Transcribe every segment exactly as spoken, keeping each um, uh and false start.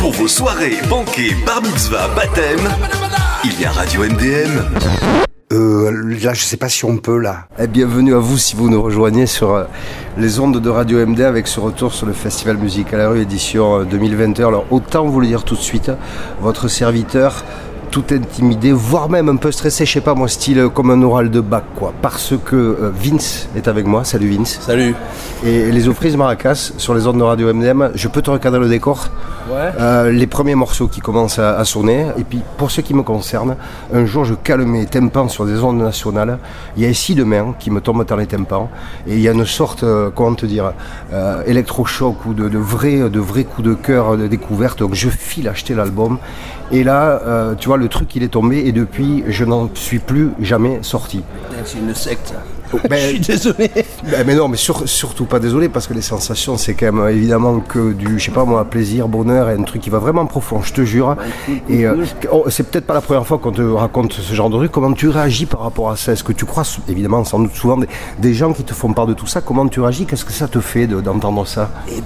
Pour vos soirées, banquets, bar mitzvah, baptême, il y a Radio M D M. Euh, là, je sais pas si on peut, là. Et bienvenue à vous si vous nous rejoignez sur euh, les ondes de Radio M D avec ce retour sur le Festival Musique à la rue édition euh, deux mille vingt et un. Alors, autant vous le dire tout de suite, votre serviteur, tout intimidé, voire même un peu stressé, je sais pas moi, style comme un oral de bac, quoi. Parce que euh, Vince est avec moi. Salut Vince. Salut. Et les Offrises Maracas sur les ondes de Radio M D M. Je peux te recadrer le décor? Ouais. Euh, les premiers morceaux qui commencent à, à sonner. Et puis, pour ce qui me concerne, un jour, je cale mes tympans sur des ondes nationales. Il y a ici de mains qui me tombent dans les tympans. Et il y a une sorte, euh, comment te dire, euh, électrochoc ou de, de vrais de vrais coups de cœur de découverte. Donc, je file acheter l'album. Et là, euh, tu vois, le truc, il est tombé. Et depuis, je n'en suis plus jamais sorti. C'est une secte. Ben, je suis désolé. Ben, mais non, mais sur, surtout pas désolé, parce que les sensations, c'est quand même évidemment que du, je sais pas moi, plaisir, bonheur, et un truc qui va vraiment profond, je te jure. Et euh, oh, c'est peut-être pas la première fois qu'on te raconte ce genre de truc. Comment tu réagis par rapport à ça? Est-ce que tu crois, évidemment, sans doute souvent, des, des gens qui te font part de tout ça? Comment tu réagis? Qu'est-ce que ça te fait de, d'entendre ça? Eh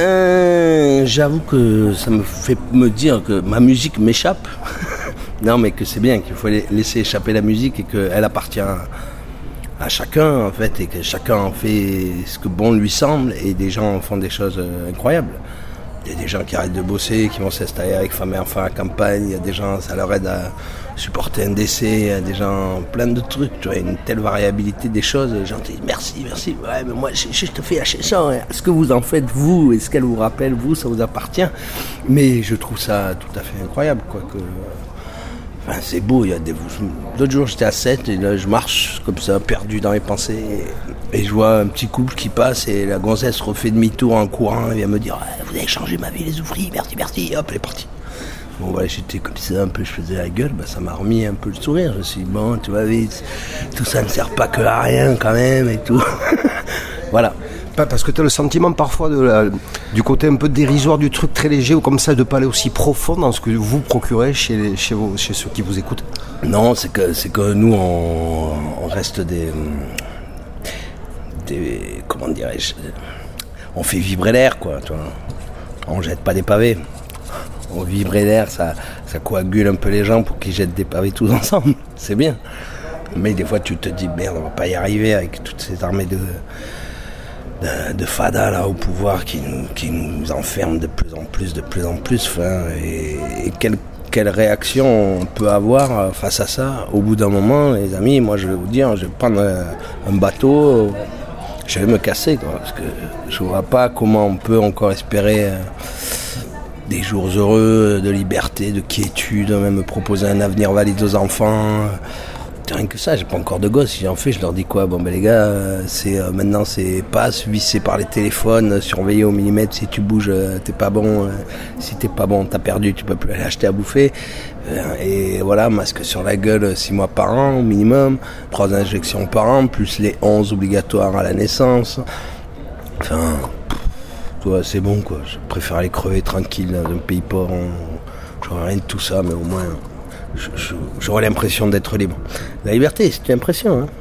ben, j'avoue que ça me fait me dire que ma musique m'échappe. Non, mais que c'est bien, qu'il faut laisser échapper la musique et qu'elle appartient à à chacun en fait, et que chacun en fait ce que bon lui semble, et des gens font des choses euh, incroyables. Il y a des gens qui arrêtent de bosser, qui vont s'installer avec femme et enfants à la campagne, il y a des gens, ça leur aide à supporter un décès, il y a des gens, plein de trucs, tu vois, une telle variabilité des choses, les gens te disent merci, merci, ouais, mais moi je, je te fais lâcher ça, hein. Ce que vous en faites vous, et ce qu'elle vous rappelle vous, ça vous appartient, mais je trouve ça tout à fait incroyable, quoi, que... Enfin, c'est beau, il y a des... L'autre jour j'étais à sept et là je marche comme ça, perdu dans les pensées, et, et je vois un petit couple qui passe et la gonzesse refait demi-tour en courant et vient me dire ah, vous avez changé ma vie les ouvriers, merci, merci, hop, elle est partie. Bon voilà, j'étais comme ça un peu, je faisais la gueule, bah, ça m'a remis un peu le sourire, je me suis dit bon, tu vois vite, tout ça ne sert pas que à rien quand même et tout. Voilà. Parce que tu as le sentiment parfois de la, du côté un peu dérisoire du truc très léger, ou comme ça, de ne pas aller aussi profond dans ce que vous procurez chez, les, chez, vos, chez ceux qui vous écoutent? Non, c'est que, c'est que nous, on, on reste des, des... Comment dirais-je? On fait vibrer l'air, quoi. Tu vois. On jette pas des pavés. On vibrer l'air, ça, ça coagule un peu les gens pour qu'ils jettent des pavés tous ensemble. C'est bien. Mais des fois, tu te dis, merde, on va pas y arriver avec toute cette armée de... De, de fada là au pouvoir qui nous, qui nous enferme de plus en plus, de plus en plus. Enfin, et et quelle, quelle réaction on peut avoir face à ça? Au bout d'un moment, les amis, moi je vais vous dire, je vais prendre un, un bateau, je vais me casser, quoi, parce que je vois pas comment on peut encore espérer euh, des jours heureux, de liberté, de quiétude, même me proposer un avenir valide aux enfants. Rien que ça, j'ai pas encore de gosses. Si j'en fais, je leur dis quoi? Bon ben les gars, c'est euh, maintenant c'est passe, vissé par les téléphones, surveillé au millimètre. Si tu bouges, euh, t'es pas bon. Euh, si t'es pas bon, t'as perdu, tu peux plus aller acheter à bouffer. Euh, et voilà, masque sur la gueule, six mois par an au minimum, trois injections par an, plus les onze obligatoires à la naissance. Enfin, pff, toi, c'est bon quoi. Je préfère aller crever tranquille dans un pays pauvre. J'aurais rien de tout ça, mais au moins. Je, je, j'aurais l'impression d'être libre. La liberté, c'est une impression. Hein.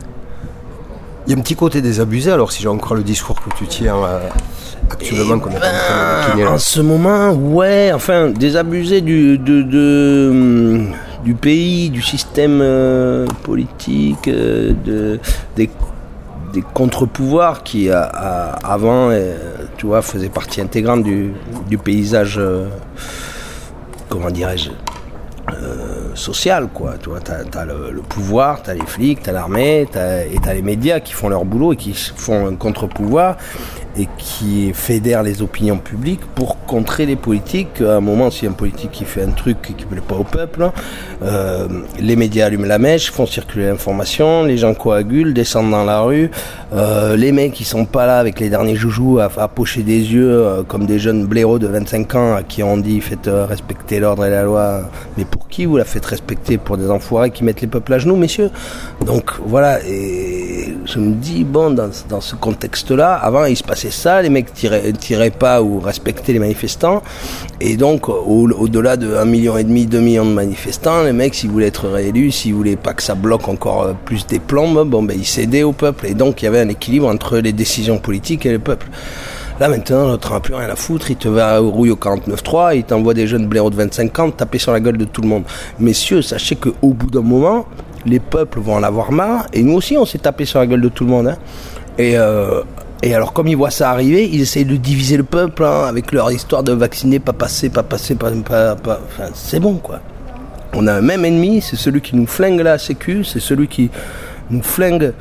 Il y a un petit côté désabusé, alors, si j'en crois le discours que tu tiens euh, actuellement, qu'on est en train de ben, en ce moment, ouais, enfin, désabusé du, de, de, du pays, du système euh, politique, euh, de, des, des contre-pouvoirs qui, à, à, avant, euh, tu vois, faisaient partie intégrante du, du paysage, euh, comment dirais-je, Euh, social, quoi. Tu vois, t'as, t'as le, le pouvoir, t'as les flics, t'as l'armée, t'as, et t'as les médias qui font leur boulot et qui font un contre-pouvoir et qui fédèrent les opinions publiques pour contrer les politiques. À un moment, s'il y a un politique qui fait un truc qui ne plaît pas au peuple, euh, les médias allument la mèche, font circuler l'information, les gens coagulent, descendent dans la rue, euh, les mecs qui sont pas là avec les derniers joujoux à, à pocher des yeux euh, comme des jeunes blaireaux de vingt-cinq ans à qui on dit faites euh, respecter l'ordre et la loi. Mais pour qui vous la faites respecter? Pour des enfoirés qui mettent les peuples à genoux, messieurs? Donc voilà, et je me dis, bon, dans, dans ce contexte-là, avant il se passait ça, les mecs tiraient, tiraient pas ou respectaient les manifestants, et donc au, au-delà de un million et demi, deux millions de manifestants, les mecs, s'ils voulaient être réélus, s'ils voulaient pas que ça bloque encore plus des plombes, bon ben ils cédaient au peuple, et donc il y avait un équilibre entre les décisions politiques et le peuple. Là maintenant, l'autre n'a plus rien à foutre, il te va au rouille au quarante-neuf trois, il t'envoie des jeunes blaireaux de vingt-cinq ans taper sur la gueule de tout le monde. Messieurs, sachez qu'au bout d'un moment, les peuples vont en avoir marre, et nous aussi on s'est tapé sur la gueule de tout le monde. Hein. Et, euh, et alors comme ils voient ça arriver, ils essayent de diviser le peuple hein, avec leur histoire de vacciner, pas passer, pas passer, pas... pas, pas enfin, c'est bon quoi. On a un même ennemi, c'est celui qui nous flingue la sécu, c'est celui qui nous flingue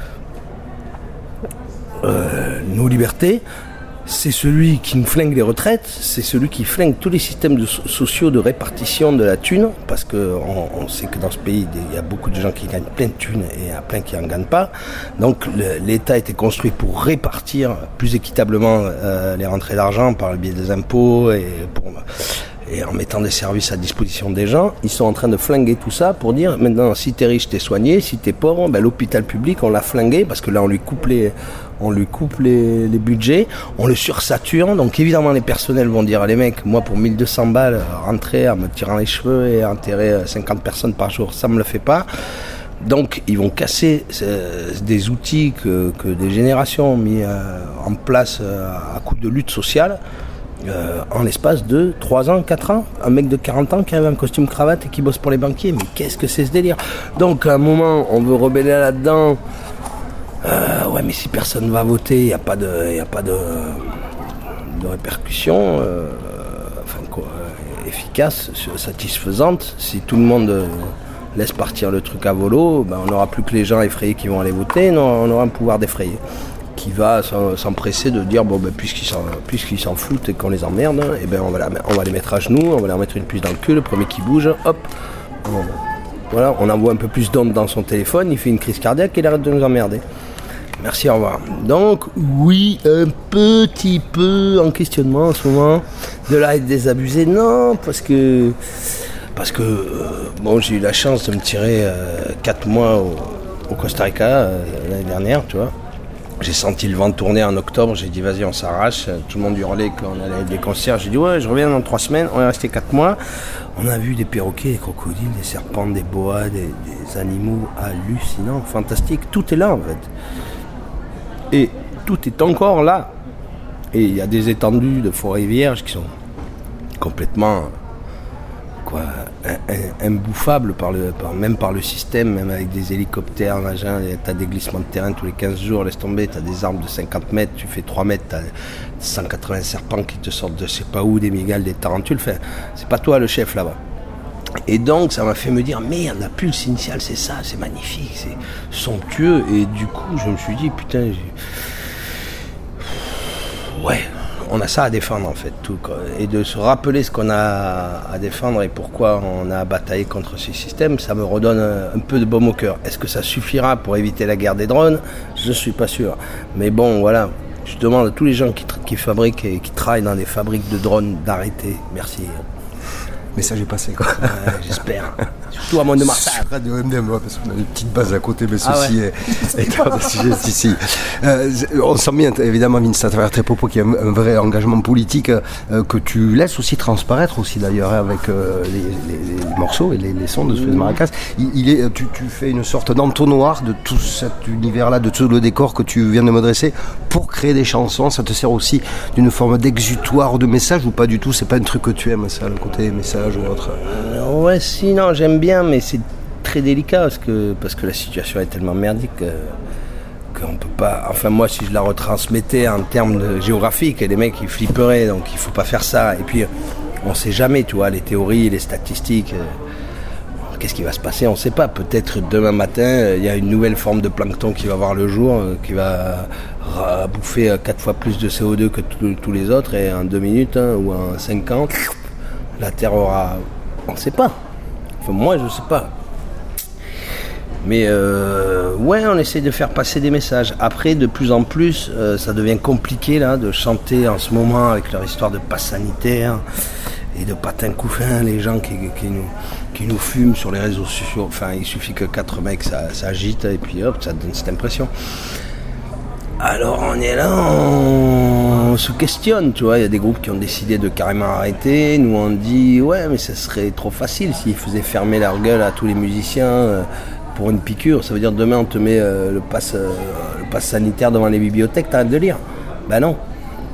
euh, nos libertés, c'est celui qui nous flingue les retraites, c'est celui qui flingue tous les systèmes de so- sociaux de répartition de la thune, parce qu'on on sait que dans ce pays, il y a beaucoup de gens qui gagnent plein de thunes et il y a plein qui n'en gagnent pas. Donc le, l'État a été construit pour répartir plus équitablement euh, les rentrées d'argent par le biais des impôts et pour... Et en mettant des services à disposition des gens, ils sont en train de flinguer tout ça pour dire maintenant si t'es riche t'es soigné, si t'es pauvre, ben, l'hôpital public on l'a flingué parce que là on lui coupe les, on lui coupe les, les budgets, on le sursature. Donc évidemment les personnels vont dire les mecs, moi pour mille deux cents balles rentrer en me tirant les cheveux et enterrer cinquante personnes par jour, ça me le fait pas. Donc ils vont casser euh, des outils que, que des générations ont mis euh, en place euh, à coup de lutte sociale. Euh, en l'espace de trois ans, quatre ans, un mec de quarante ans qui arrive en costume cravate et qui bosse pour les banquiers, mais qu'est-ce que c'est ce délire? Donc à un moment on veut rebeller là-dedans, euh, ouais mais si personne va voter, il n'y a pas de, y a pas de, de répercussions euh, enfin, quoi, efficaces, satisfaisantes. Si tout le monde euh, laisse partir le truc à volo, ben, on n'aura plus que les gens effrayés qui vont aller voter, non, on aura un pouvoir d'effrayer qui va s'empresser de dire bon ben puisqu'ils s'en, puisqu'ils s'en foutent et qu'on les emmerde, et ben on va, la, on va les mettre à genoux, on va leur mettre une puce dans le cul, le premier qui bouge, hop, on, voilà, on envoie un peu plus d'ondes dans son téléphone, il fait une crise cardiaque et il arrête de nous emmerder. Merci, au revoir. Donc oui, un petit peu en questionnement en ce moment, de là être désabusé, non, parce que parce que euh, bon j'ai eu la chance de me tirer quatre euh, mois au, au Costa Rica euh, l'année dernière, tu vois. J'ai senti le vent tourner en octobre, j'ai dit vas-y on s'arrache, tout le monde hurlait qu'on allait être des concerts, j'ai dit ouais je reviens dans trois semaines, on est resté quatre mois, on a vu des perroquets, des crocodiles, des serpents, des boas, des, des animaux hallucinants, fantastiques, tout est là en fait. Et tout est encore là. Et il y a des étendues de forêts vierges qui sont complètement quoi, imbouffables par le, par, même par le système, même avec des hélicoptères, machin, t'as des glissements de terrain tous les quinze jours, laisse tomber, t'as des arbres de cinquante mètres, tu fais trois mètres, t'as cent quatre-vingts serpents qui te sortent de je sais pas où, des migales, des tarentules, enfin, c'est pas toi le chef là-bas. Et donc ça m'a fait me dire merde, la pulse initiale c'est ça, c'est magnifique, c'est somptueux, et du coup je me suis dit putain, j'ai... ouais, on a ça à défendre en fait, tout, quoi. Et de se rappeler ce qu'on a à défendre et pourquoi on a bataillé contre ces systèmes, ça me redonne un, un peu de baume au cœur. Est-ce que ça suffira pour éviter la guerre des drones? Je suis pas sûr. Mais bon, voilà, je demande à tous les gens qui, tra- qui fabriquent et qui travaillent dans des fabriques de drones d'arrêter. Merci. Message est passé quoi. Ouais, j'espère. Surtout à Mont de Marsan. Radio M D M, parce qu'on a une petite base à côté, mais Ah ceci ouais. est, est un sujet ici. Euh, on sent bien, évidemment, Vince, à travers tes propos, qu'il y a un, un vrai engagement politique euh, que tu laisses aussi transparaître aussi d'ailleurs avec euh, les, les, les morceaux et les, les sons de Suez Maracas. Il, il est, tu, tu fais une sorte d'entonnoir de tout cet univers-là, de tout le décor que tu viens de me dresser pour créer des chansons. Ça te sert aussi d'une forme d'exutoire ou de message ou pas du tout? C'est pas un truc que tu aimes, ça, le côté message ou autre? Euh, ouais, si, non, j'aime bien, mais c'est très délicat parce que, parce que la situation est tellement merdique que, qu'on peut pas. Enfin, moi, si je la retransmettais en termes de géographique, les mecs ils flipperaient, donc il faut pas faire ça. Et puis, on sait jamais, tu vois, les théories, les statistiques. Euh, qu'est-ce qui va se passer? On sait pas. Peut-être demain matin, il euh, y a une nouvelle forme de plancton qui va voir le jour, euh, qui va euh, bouffer euh, quatre fois plus de C O deux que tous les autres, et en deux minutes hein, ou en cinq ans. La Terre aura... On ne sait pas. Enfin, moi, je ne sais pas. Mais euh, ouais, on essaie de faire passer des messages. Après, de plus en plus, euh, ça devient compliqué là, de chanter en ce moment avec leur histoire de passe sanitaire et de patins couffins, les gens qui, qui, nous, qui nous fument sur les réseaux sociaux. Enfin, il suffit que quatre mecs s'agitent et puis hop, ça donne cette impression. Alors on est là, on se questionne, tu vois, il y a des groupes qui ont décidé de carrément arrêter, nous on dit ouais mais ça serait trop facile s'ils faisaient fermer leur gueule à tous les musiciens euh, pour une piqûre, ça veut dire demain on te met euh, le pass euh, le pass sanitaire devant les bibliothèques, t'arrêtes de lire. Ben non.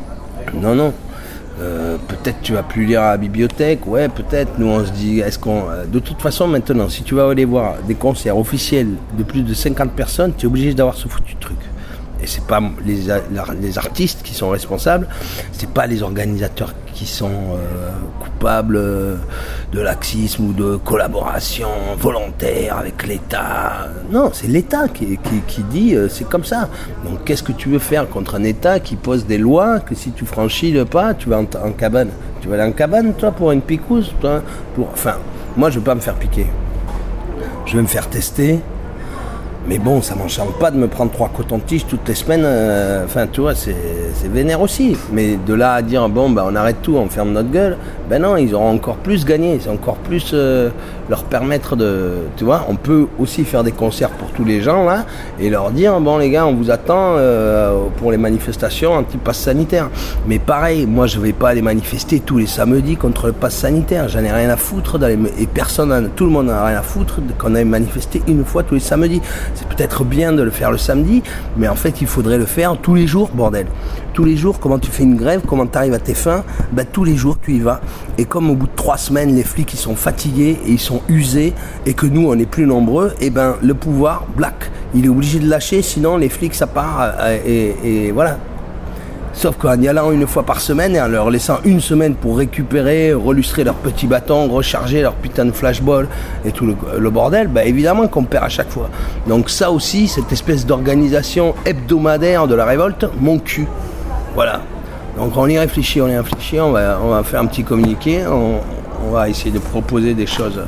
Non, non. Euh, peut-être tu vas plus lire à la bibliothèque, ouais, peut-être. Nous, on se dit, est-ce qu'on... De toute façon, maintenant, si tu vas aller voir des concerts officiels de plus de cinquante personnes, tu es obligé d'avoir ce foutu truc. Et c'est pas les, les artistes qui sont responsables, c'est pas les organisateurs qui sont euh, coupables de laxisme ou de collaboration volontaire avec l'État. Non, c'est l'État qui, qui, qui dit euh, c'est comme ça. Donc qu'est-ce que tu veux faire contre un État qui pose des lois que si tu franchis le pas, tu vas en, en cabane. Tu vas aller en cabane, toi, pour une picouse, toi, pour... Enfin, moi, je veux pas me faire piquer. Je vais me faire tester. Mais bon, ça m'enchante pas de me prendre trois cotons-tiges toutes les semaines. Euh, enfin, tu vois, c'est, c'est vénère aussi. Mais de là à dire, bon, ben, on arrête tout, on ferme notre gueule. Ben non, ils auront encore plus gagné. C'est encore plus euh, leur permettre de... Tu vois, on peut aussi faire des concerts pour tous les gens, là, et leur dire, bon, les gars, on vous attend euh, pour les manifestations anti-pass sanitaire. Mais pareil, moi, je vais pas aller manifester tous les samedis contre le pass sanitaire. J'en ai rien à foutre d'aller... Et personne, tout le monde n'a rien à foutre qu'on aille manifester une fois tous les samedis. C'est peut-être bien de le faire le samedi, mais en fait, il faudrait le faire tous les jours, bordel. Tous les jours, comment tu fais une grève, comment tu arrives à tes fins, ben, tous les jours, tu y vas. Et comme au bout de trois semaines, les flics, ils sont fatigués et ils sont usés, et que nous, on est plus nombreux, et ben, le pouvoir, black, il est obligé de lâcher, sinon les flics, ça part, et, et voilà. Sauf qu'en y allant une fois par semaine et en leur laissant une semaine pour récupérer, relustrer leurs petits bâtons, recharger leur putain de flashball et tout le, le bordel, bah évidemment qu'on perd à chaque fois. Donc ça aussi, cette espèce d'organisation hebdomadaire de la révolte, mon cul. Voilà. Donc on y réfléchit, on y réfléchit, on va, on va faire un petit communiqué, on, on va essayer de proposer des choses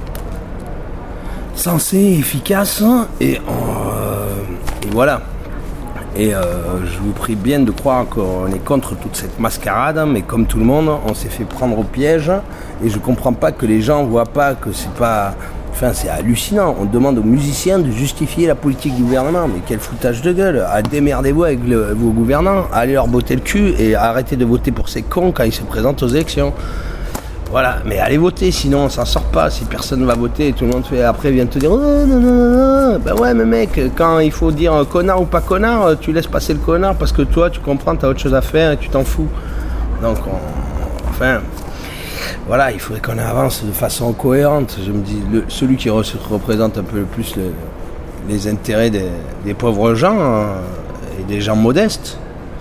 sensées, efficaces, et, euh, et voilà. Et euh, je vous prie bien de croire qu'on est contre toute cette mascarade, mais comme tout le monde, on s'est fait prendre au piège, et je comprends pas que les gens voient pas que c'est pas... Enfin, c'est hallucinant. On demande aux musiciens de justifier la politique du gouvernement, mais quel foutage de gueule. Ah, démerdez-vous avec le, vos gouvernants, allez leur botter le cul et arrêtez de voter pour ces cons quand ils se présentent aux élections. Voilà, mais allez voter, sinon on s'en sort pas. Si personne va voter et tout le monde fait après vient te dire oh, non, non, non, non. Ben ouais, mais mec, quand il faut dire connard ou pas connard, tu laisses passer le connard parce que toi tu comprends, t'as autre chose à faire et tu t'en fous. Donc, on... enfin, voilà, il faudrait qu'on avance de façon cohérente. Je me dis, le, celui qui re- représente un peu le plus le, les intérêts des, des pauvres gens hein, et des gens modestes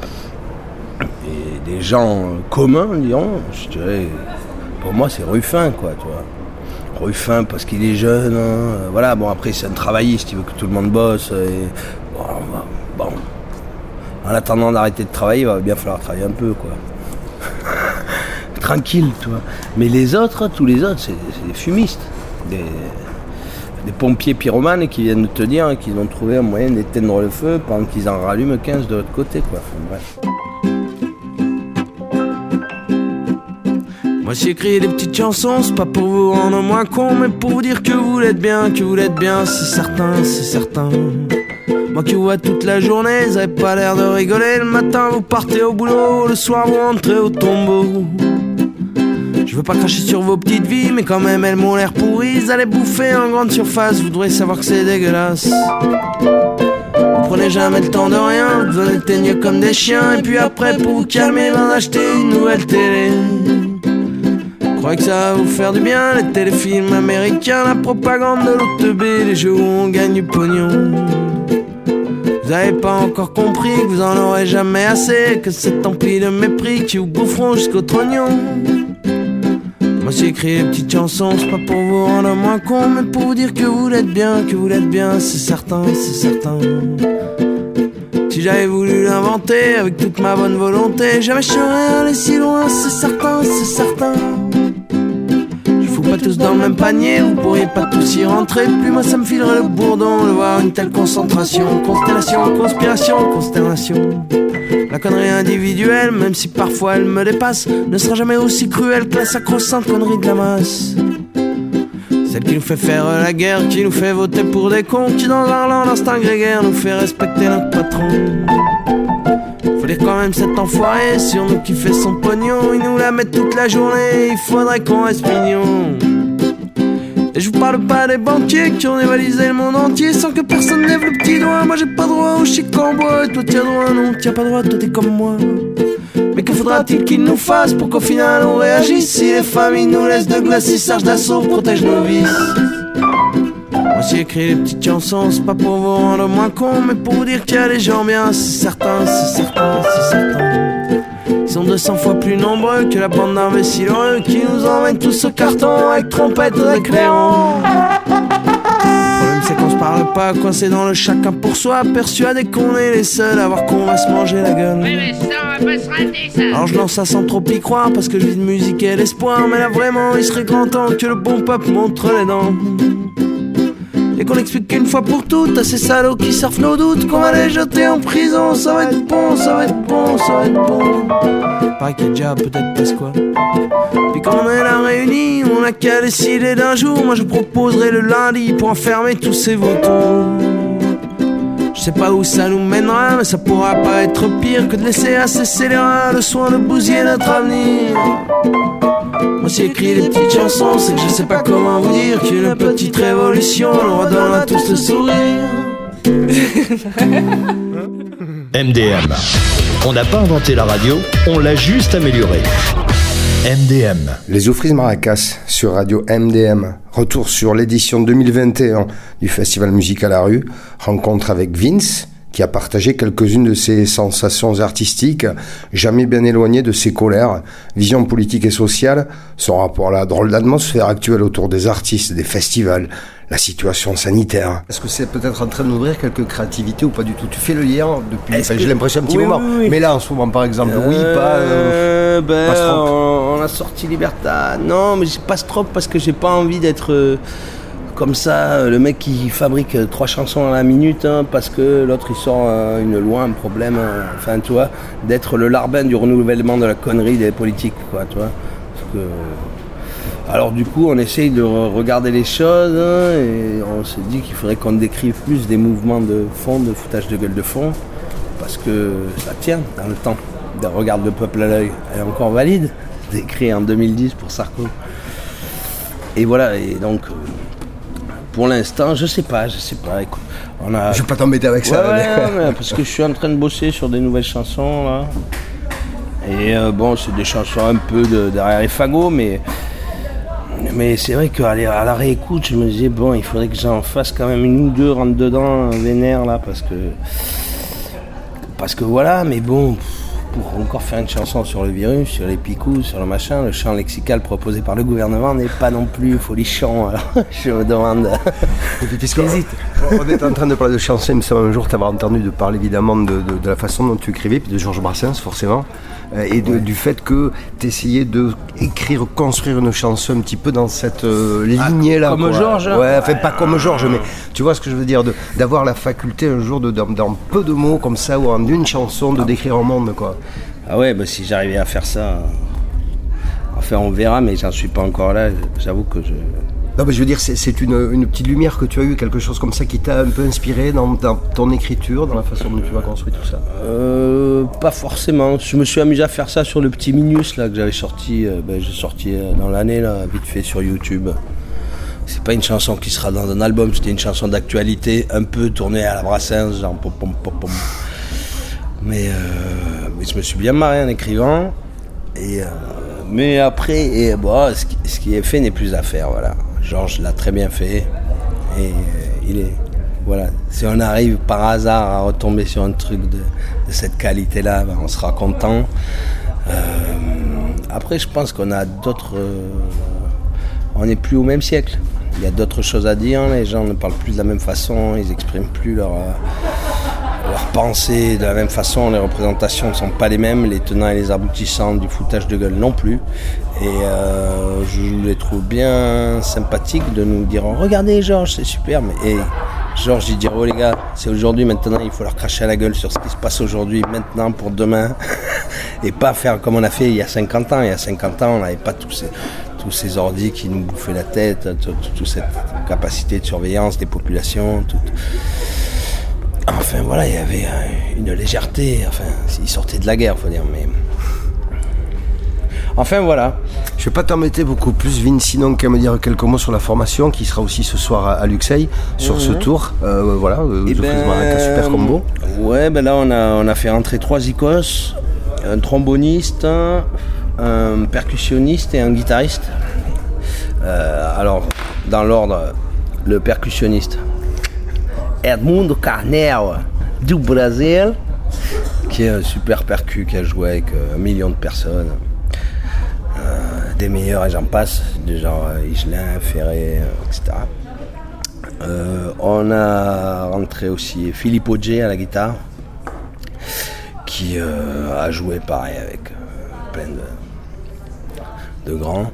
et des gens communs, dirons, je dirais. Pour moi, c'est Ruffin, quoi, tu vois. Ruffin, parce qu'il est jeune, hein. Voilà, bon, après, c'est un travailliste, il veut que tout le monde bosse, et... Bon, bon. En attendant d'arrêter de travailler, il va bien falloir travailler un peu, quoi. Tranquille, tu vois. Mais les autres, tous les autres, c'est, c'est des fumistes, des, des pompiers pyromanes qui viennent de te dire qu'ils ont trouvé un moyen d'éteindre le feu pendant qu'ils en rallument quinze de l'autre côté, quoi. Enfin, bref. Moi j'ai écrit des petites chansons, c'est pas pour vous rendre moins con, mais pour vous dire que vous l'êtes bien, que vous l'êtes bien, c'est certain, c'est certain. Moi qui vous vois toute la journée, vous avez pas l'air de rigoler. Le matin vous partez au boulot, le soir vous rentrez au tombeau. Je veux pas cracher sur vos petites vies, mais quand même elles m'ont l'air pourries. Vous allez bouffer en grande surface, vous devrez savoir que c'est dégueulasse. Vous prenez jamais le temps de rien, vous donnez le teigne comme des chiens. Et puis après pour vous calmer, ben acheter une nouvelle télé. Je crois que ça va vous faire du bien, les téléfilms américains, la propagande de l'O T B, les jeux où on gagne du pognon. Vous avez pas encore compris que vous en aurez jamais assez, que c'est tant pis de mépris qui vous boufferont jusqu'au trognon. Moi j'ai écrit des petites chansons, c'est pas pour vous rendre moins con, mais pour vous dire que vous l'êtes bien, que vous l'êtes bien, c'est certain, c'est certain. Si j'avais voulu l'inventer avec toute ma bonne volonté, jamais je serais allé si loin, c'est certain, c'est certain. Pas tous dans le même panier, vous pourriez pas tous y rentrer. Puis moi ça me filerait le bourdon de voir une telle concentration. Constellation, conspiration, consternation. La connerie individuelle, même si parfois elle me dépasse, ne sera jamais aussi cruelle que la sacro-sainte connerie de la masse. Celle qui nous fait faire la guerre, qui nous fait voter pour des cons, qui dans un lent d'instinct grégaire nous fait respecter notre patron. Faut dire quand même cet enfoiré sur nous qui fait son pognon, il nous la met toute la journée, il faudrait qu'on reste mignon. Et je vous parle pas des banquiers qui ont dévalisé le monde entier sans que personne lève le petit doigt. Moi j'ai pas droit au chic en bois, et toi t'as droit, non t'as pas droit, toi t'es comme moi. Mais que faudra-t-il qu'il nous fasse pour qu'au final on réagisse? Si les familles nous laissent de glace, si Serge Dassault protège nos vices. Moi j'ai écrit les petites chansons, c'est pas pour vous rendre moins con, mais pour vous dire qu'il y a des gens bien, c'est certain, c'est certain, c'est certain. Ils sont deux cents fois plus nombreux que la bande d'imbéciles heureux qui nous emmènent tous au carton avec trompette et clairon. Le problème c'est qu'on se parle pas, coincé dans le chacun pour soi, persuadé qu'on est les seuls à voir qu'on va se manger la gueule. Oui mais ça on va pas se rater ça. Alors je lance ça sans trop y croire parce que je vis de musique et l'espoir, mais là vraiment il serait grand temps que le bon peuple montre les dents. Et qu'on explique qu'une fois pour toutes à ces salauds qui surfent nos doutes qu'on va les jeter en prison. Ça va être bon, ça va être bon, ça va être bon. Pareil qu'il y a déjà peut-être Pasqua. Puis quand on est là réunis, on n'a qu'à décider d'un jour. Moi je proposerai le lundi pour enfermer tous ces vautours. Je sais pas où ça nous mènera, mais ça pourra pas être pire que de laisser à ces scélérats le soin de bousiller notre avenir. Moi si j'écris des petites chansons, c'est que je sais pas comment vous dire qu'une petite révolution leur redonne à tous le sourire. M D M. On n'a pas inventé la radio, on l'a juste améliorée. M D M. Les Oufrises Maracas sur Radio M D M. Retour sur l'édition deux mille vingt et un du Festival Musique à la Rue. Rencontre avec Vince, qui a partagé quelques-unes de ses sensations artistiques, jamais bien éloignées de ses colères, vision politique et sociale, son rapport à la drôle d'atmosphère actuelle autour des artistes, des festivals, la situation sanitaire. Est-ce que c'est peut-être en train d'ouvrir quelques créativités ou pas du tout? Tu fais le lien depuis, enfin, que... j'ai l'impression un petit oui, moment, oui, oui. mais là en ce moment par exemple, euh, oui, pas... Euh, ben, pas on, on a sorti Libertad, non mais j'ai pas trop parce que j'ai pas envie d'être... Euh, comme ça, le mec qui fabrique trois chansons à la minute, hein, parce que l'autre il sort euh, une loi, un problème, hein, enfin tu vois, d'être le larbin du renouvellement de la connerie des politiques, quoi, tu vois. Parce que... Alors du coup, on essaye de regarder les choses, hein, et on s'est dit qu'il faudrait qu'on décrive plus des mouvements de fond, de foutage de gueule de fond, parce que ça tient dans le temps. Regarde le peuple à l'œil, elle est encore valide, écrit en deux mille dix pour Sarko. Et voilà, et donc... Pour l'instant, je sais pas, je sais pas. Écoute, on a... Je vais pas t'embêter avec ouais, ça. Ouais, mais parce que je suis en train de bosser sur des nouvelles chansons là. Et euh, bon, c'est des chansons un peu de, derrière les fagots, mais mais c'est vrai qu'à à la réécoute, je me disais bon, il faudrait que j'en fasse quand même une ou deux rentre dedans vénère là, parce que parce que voilà, mais bon. Pour encore faire une chanson sur le virus, sur les picous, sur le machin, le champ lexical proposé par le gouvernement n'est pas non plus folichon, alors je me demande... Puisqu'hésite. On est en train de parler de chansons, il me semble un jour t'avoir entendu de parler évidemment de, de, de la façon dont tu écrivais, puis de Georges Brassens forcément, euh, et de, ouais. du fait que tu essayais d'écrire, construire une chanson un petit peu dans cette euh, lignée-là. Ah, comme Georges hein. Ouais, enfin pas comme Georges, mais tu vois ce que je veux dire, de, d'avoir la faculté un jour, de, dans, dans peu de mots comme ça, ou en une chanson, de ah. décrire un monde, quoi. Ah ouais, bah si j'arrivais à faire ça, enfin on verra, mais j'en suis pas encore là, j'avoue que je... Non mais je veux dire, c'est, c'est une, une petite lumière que tu as eue, quelque chose comme ça qui t'a un peu inspiré dans, dans ton écriture, dans la façon dont tu vas construire tout ça? Euh, pas forcément, je me suis amusé à faire ça sur le petit Minus là, que j'avais sorti, euh, ben, j'ai sorti euh, dans l'année, là, vite fait sur YouTube. C'est pas une chanson qui sera dans un album, c'était une chanson d'actualité, un peu tournée à la Brassens, genre pom pom pom pom. Mais, euh, mais je me suis bien marré en écrivant. Et, euh, mais après, et, bon, ce, qui, ce qui est fait n'est plus à faire. Voilà. Georges l'a très bien fait. Et euh, il est. Voilà. Si on arrive par hasard à retomber sur un truc de, de cette qualité-là, ben, on sera content. Euh, après, je pense qu'on a d'autres. Euh, on n'est plus au même siècle. Il y a d'autres choses à dire. Les gens ne parlent plus de la même façon. Ils n'expriment plus leur. Euh, leurs pensées de la même façon, les représentations ne sont pas les mêmes, les tenants et les aboutissants du foutage de gueule non plus. Et euh, je les trouve bien sympathiques de nous dire « Regardez Georges, c'est super !» Mais et Georges, il dit « Oh les gars, c'est aujourd'hui, maintenant, il faut leur cracher à la gueule sur ce qui se passe aujourd'hui, maintenant, pour demain. » Et pas faire comme on a fait il y a cinquante ans. Il y a cinquante ans, on n'avait pas tous ces, tous ces ordis qui nous bouffaient la tête, toute cette capacité de surveillance des populations, tout... Enfin voilà, il y avait une légèreté, enfin, ils sortaient de la guerre, faut dire, mais... Enfin voilà, Je vais pas t'embêter beaucoup plus, Vin, sinon qu'à me dire quelques mots sur la formation qui sera aussi ce soir à, à Luxeuil, sur mmh. ce tour. Euh, voilà, eh The ben, Freeze Maraca, super combo. Ouais, ben là on a, on a fait rentrer trois icos, un tromboniste, un percussionniste et un guitariste. Euh, alors, dans l'ordre, le percussionniste, Edmundo Carnel du Brésil, qui est un super percu qui a joué avec un million de personnes. Euh, des meilleurs et j'en passe, du genre Igelin, Ferré, et cetera. Euh, on a rentré aussi Philippe Auger à la guitare, qui euh, a joué pareil avec euh, plein de, de grands.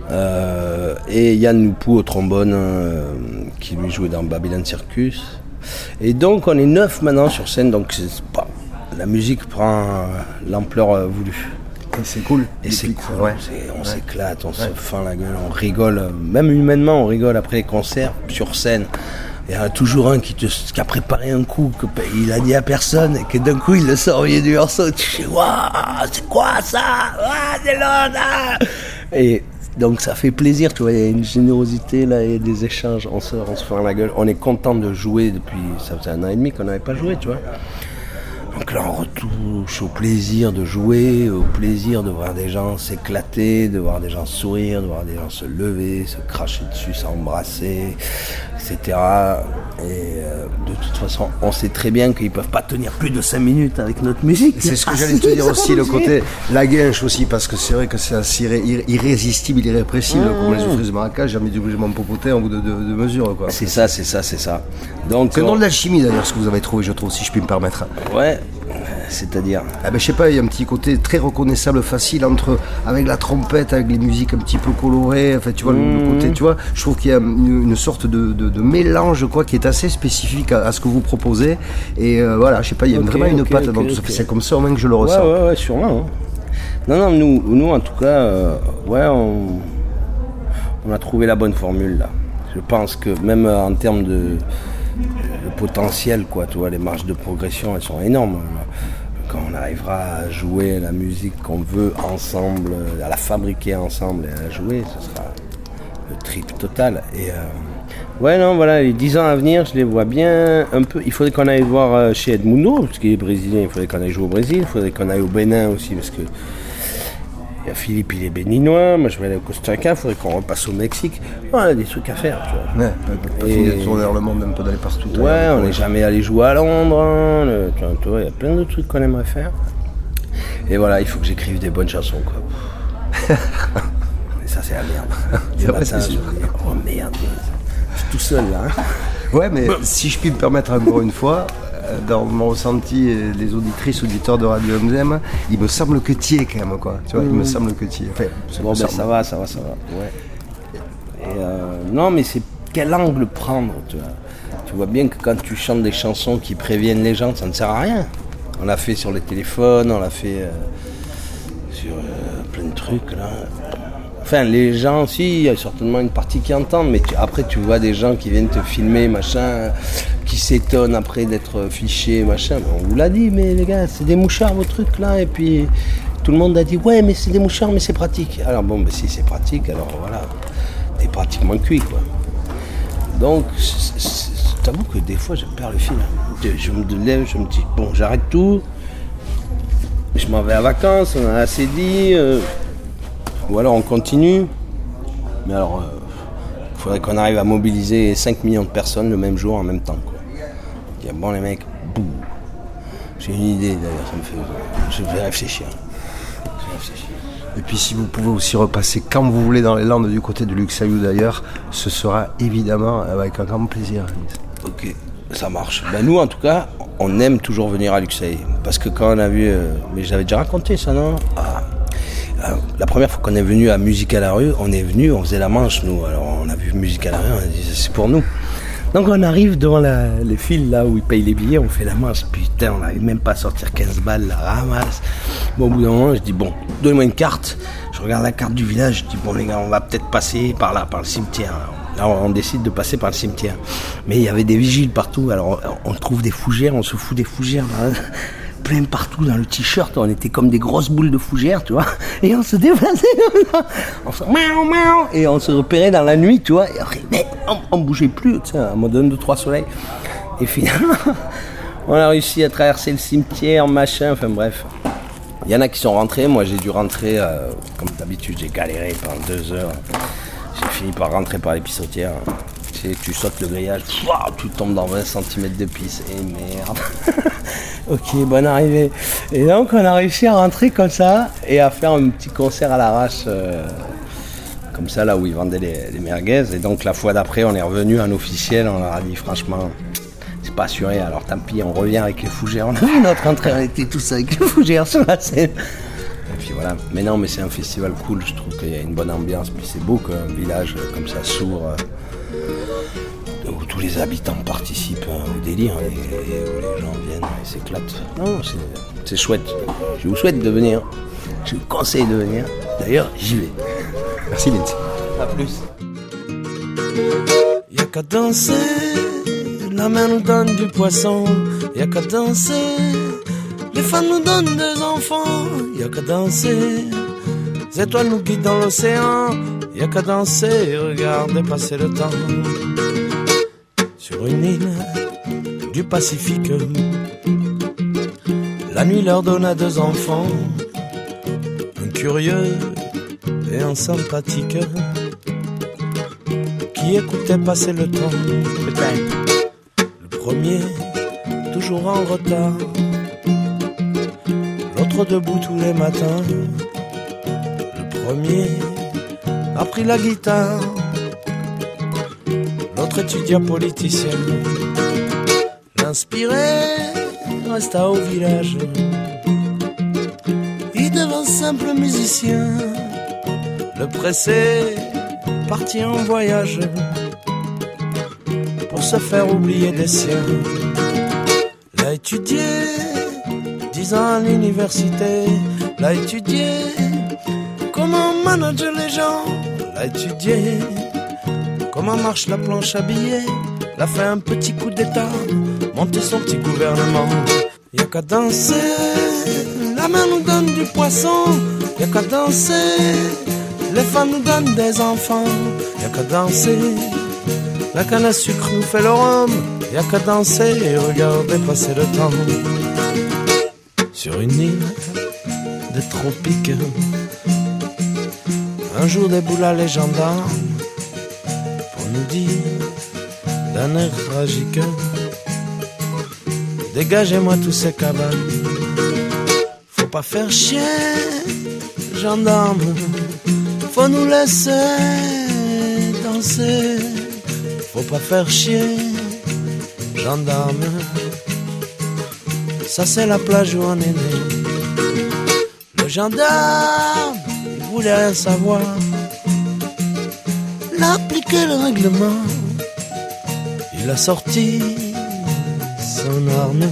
Euh, et Yann Noupou au trombone, euh, qui lui jouait dans Babylon Circus. Et donc on est neuf maintenant sur scène, donc c'est pas, la musique prend l'ampleur euh, voulue. Et c'est cool. Et c'est cool, ouais. c'est, on ouais. s'éclate, on ouais. se fend la gueule, on rigole, même humainement on rigole après les concerts, sur scène. Il y en a toujours un qui, te, qui a préparé un coup, qu'il a dit à personne, et que d'un coup il le sort au milieu du morceau, tu fais waouh, c'est quoi ça? Waouh, c'est là, là. Et donc ça fait plaisir, tu vois, il y a une générosité là, et des échanges, on se, on se fend la gueule, on est content de jouer depuis, ça faisait un an et demi qu'on n'avait pas joué, tu vois. Donc là, on retouche au plaisir de jouer, au plaisir de voir des gens s'éclater, de voir des gens sourire, de voir des gens se lever, se cracher dessus, s'embrasser, et cetera. Et euh, de toute façon, on sait très bien qu'ils ne peuvent pas tenir plus de cinq minutes avec notre musique. C'est ce que j'allais te dire aussi, le côté la guinche aussi, parce que c'est vrai que c'est assez irré- irrésistible, irrépressible, mmh. comme les The Freeze Maraca, j'ai jamais dû obligé de m'empopoter en bout de, de, de mesure. Quoi. C'est ça, c'est ça, c'est ça. Donc, c'est on... dans de l'alchimie d'ailleurs, ce que vous avez trouvé, je trouve, si je puis me permettre. Ouais. C'est-à-dire ah ben, je sais pas, il y a un petit côté très reconnaissable, facile entre avec la trompette, avec les musiques un petit peu colorées. En fait, tu vois mmh. le côté, tu vois. Je trouve qu'il y a une, une sorte de, de, de mélange, quoi, qui est assez spécifique à, à ce que vous proposez. Et euh, voilà, je sais pas, il y a okay, vraiment une okay, patte okay, dans tout okay. ça. C'est comme ça au moins que je le ressens. Ouais, ouais, ouais, sûrement. Hein. Non, non, nous, nous en tout cas, euh, ouais, on, on a trouvé la bonne formule là. Je pense que même en termes de le potentiel, quoi, tu vois, les marges de progression, elles sont énormes. Quand on arrivera à jouer la musique qu'on veut ensemble, à la fabriquer ensemble et à la jouer, ce sera le trip total. Et euh, ouais, non, voilà, les dix ans à venir, je les vois bien un peu. Il faudrait qu'on aille voir chez Edmundo, parce qu'il est brésilien, il faudrait qu'on aille jouer au Brésil, il faudrait qu'on aille au Bénin aussi, parce que Philippe, il est béninois, moi je vais aller au Costa Rica, il faudrait qu'on repasse au Mexique. On a des trucs à faire, tu vois. Ouais, ouais, et de tourner dans le monde, un peu d'aller partout. Ouais, on n'est jamais allé jouer à Londres, hein, le, tu vois, il y a plein de trucs qu'on aimerait faire. Et voilà, il faut que j'écrive des bonnes chansons, quoi. Et ça, c'est la merde. C'est vrai, c'est sûr. Oh merde, je suis tout seul là. Hein. Ouais, mais si je puis me permettre encore une fois, dans mon ressenti, les auditrices, auditeurs de Radio M D M, il me semble que tu y es quand même, quoi. Tu vois, mmh. il me semble que tu y es. Enfin, bon, ben ça va, ça va, ça va. Ouais. Et euh, non, mais c'est quel angle prendre, tu vois. Tu vois bien que quand tu chantes des chansons qui préviennent les gens, ça ne sert à rien. On l'a fait sur les téléphones, on l'a fait euh, sur euh, plein de trucs, là. Enfin, les gens aussi, il y a certainement une partie qui entendent, mais tu, après tu vois des gens qui viennent te filmer, machin, qui s'étonnent après d'être fichés, machin. On vous l'a dit, mais les gars, c'est des mouchards vos trucs là, et puis tout le monde a dit, ouais, mais c'est des mouchards, mais c'est pratique. Alors bon, ben si c'est pratique, alors voilà, t'es pratiquement cuit, quoi. Donc, je t'avoue que des fois, je perds le fil. Je, je me lève, je me dis, bon, j'arrête tout, je m'en vais à vacances, on a assez dit. Euh, Ou alors on continue, mais alors il euh, faudrait qu'on arrive à mobiliser cinq millions de personnes le même jour en même temps. Quoi. Dire bon les mecs, boum. J'ai une idée d'ailleurs, ça me fait. Je vais réfléchir. Je vais réfléchir. Et puis si vous pouvez aussi repasser quand vous voulez dans les Landes du côté de Luxeuil d'ailleurs, ce sera évidemment avec un grand plaisir. Ok, ça marche. Ben, nous en tout cas, on aime toujours venir à Luxeuil. Parce que quand on a vu. Euh, mais j'avais déjà raconté ça, non ah. La première fois qu'on est venu à Musique à la rue, on est venu, on faisait la manche, nous. Alors on a vu Musique à la rue, on a dit c'est pour nous. Donc on arrive devant la, les files là où ils payent les billets, on fait la manche. Putain, on n'arrive même pas à sortir quinze balles, la ramasse. Bon, au bout d'un moment, je dis bon, donnez-moi une carte. Je regarde la carte du village, je dis bon les gars, on va peut-être passer par là, par le cimetière. Alors on décide de passer par le cimetière. Mais il y avait des vigiles partout, alors on trouve des fougères, on se fout des fougères là. plein partout dans le t-shirt, on était comme des grosses boules de fougères, tu vois, et on se déplaçait comme ça, on se, miaou, miaou, et on se repérait dans la nuit, tu vois, et après, mais on, on bougeait plus, tu sais, à mode un, deux, trois soleils, et finalement, on a réussi à traverser le cimetière, machin, enfin bref. Il y en a qui sont rentrés, moi j'ai dû rentrer, euh, comme d'habitude, j'ai galéré pendant deux heures, j'ai fini par rentrer par les pissotières. Tu sais, tu sautes le grillage, wow, tu tombes dans vingt centimètres de pisse, et merde. Ok, bonne arrivée. Et donc on a réussi à rentrer comme ça et à faire un petit concert à l'arrache, euh, comme ça, là où ils vendaient les, les merguez. Et donc la fois d'après, on est revenu en officiel, on leur a dit franchement, c'est pas assuré, alors tant pis, on revient avec les fougères. On a vu notre entrée, on était tous avec les fougères sur la scène. Et puis voilà, mais non, mais c'est un festival cool, je trouve qu'il y a une bonne ambiance, puis c'est beau qu'un village comme ça sourd, où tous les habitants participent au délire et, et où les gens viennent et s'éclatent. Non, c'est, c'est chouette. Je vous souhaite de venir. Je vous conseille de venir. D'ailleurs, j'y vais. Merci Lindsay. À plus. Y'a qu'à danser, la mer nous donne du poisson. Y'a qu'à danser, les femmes nous donnent des enfants. Y'a qu'à danser, les étoiles nous guident dans l'océan. Y'a qu'à danser, regardez passer le temps. Sur une île du Pacifique, la nuit leur donna deux enfants, un curieux et un sympathique, qui écoutait passer le temps. Le premier, toujours en retard, l'autre debout tous les matins. Le premier a pris la guitare, l'autre étudiant politicien. L'inspiré resta au village, il devint simple musicien. Le pressé partit en voyage pour se faire oublier des siens. L'a étudié dix ans à l'université, l'a étudié comment manager les gens, l'a étudié comment marche la planche à billets, l'a fait un petit coup d'état, monter son petit gouvernement. Y'a qu'à danser, la mer nous donne du poisson. Y'a qu'à danser, les femmes nous donnent des enfants. Y'a qu'à danser, la canne à sucre nous fait le rhum. Y'a qu'à danser et regarder passer le temps. Sur une île de tropiques, un jour déboula les gendarmes pour nous dire d'un air tragique: dégagez-moi tous ces cabanes. Faut pas faire chier, gendarme, faut nous laisser danser. Faut pas faire chier, gendarme, ça c'est la plage où on est né. Le gendarme, il voulait rien savoir, il a appliqué le règlement, il a sorti son arme,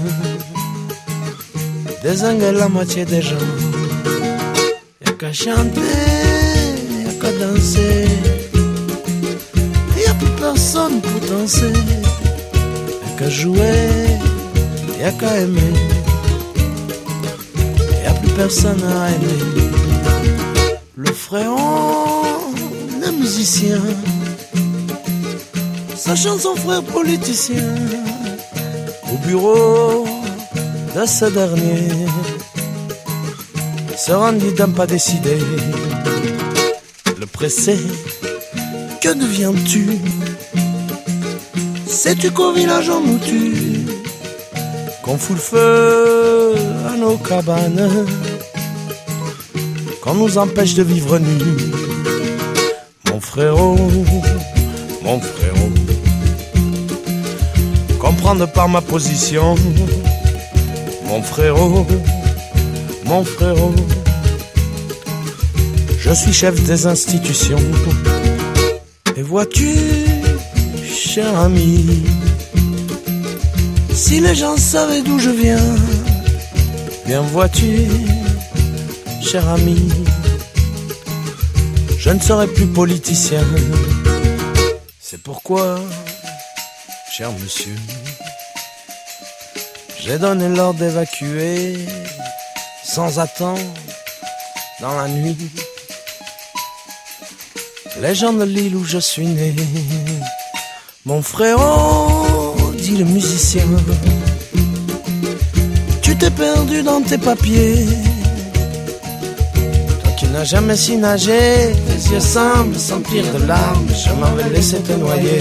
dézingué la moitié des gens. Y'a qu'à chanter, y'a qu'à danser, y'a plus personne pour danser. Y'a qu'à jouer, y'a qu'à aimer, y'a plus personne à aimer. Le frérot, le musicien, sachant son frère politicien, au bureau de ce dernier, se rendit d'un pas décidé. Le pressé, que deviens-tu? Sais-tu qu'au village on nous tue, qu'on fout le feu à nos cabanes, qu'on nous empêche de vivre nus? Mon frérot, mon frérot, comprendre par ma position. Mon frérot, mon frérot, je suis chef des institutions. Et vois-tu, cher ami, si les gens savaient d'où je viens, bien vois-tu, cher ami, je ne serai plus politicien. C'est pourquoi, cher monsieur, J'ai donné l'ordre d'évacuer sans attendre dans la nuit les gens de l'île où je suis né. Mon frérot, dit le musicien, tu t'es perdu dans tes papiers. Toi qui n'as jamais su nager, tes yeux semblent s'emplir de larmes, je m'en vais laisser te noyer.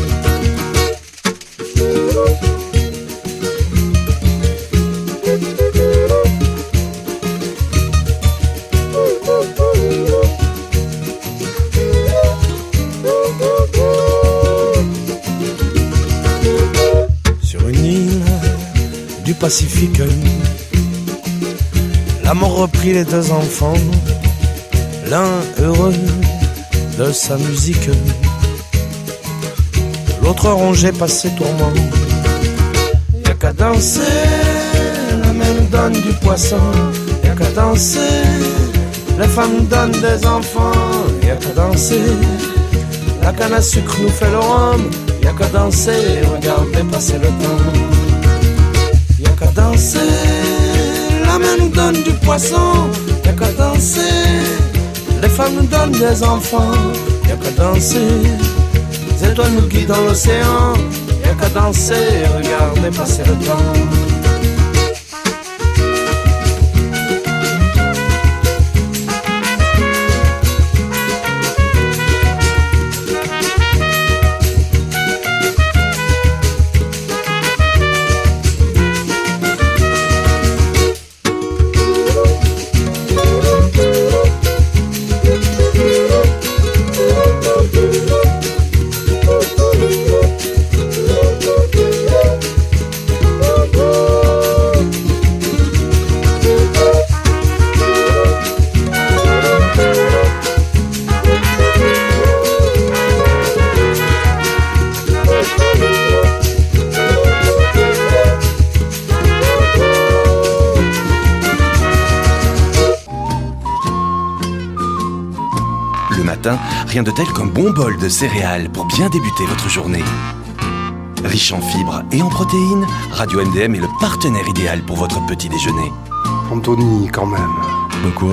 Pacifique, la mort reprit les deux enfants, l'un heureux de sa musique, l'autre rongé par ses tourments. Y'a qu'à danser, la même donne du poisson. Y'a qu'à danser, les femmes donnent des enfants. Y'a qu'à danser, la canne à sucre nous fait le rhum. Y'a qu'à danser, regardez passer le temps. Y'a qu'à danser, la main nous donne du poisson. Y'a qu'à danser, les femmes nous donnent des enfants. Y'a qu'à danser, les étoiles nous guident dans l'océan. Y'a qu'à danser, regardez passer le temps. Rien de tel qu'un bon bol de céréales pour bien débuter votre journée. Riche en fibres et en protéines, Radio M D M est le partenaire idéal pour votre petit déjeuner. Anthony, quand même. Bah quoi ?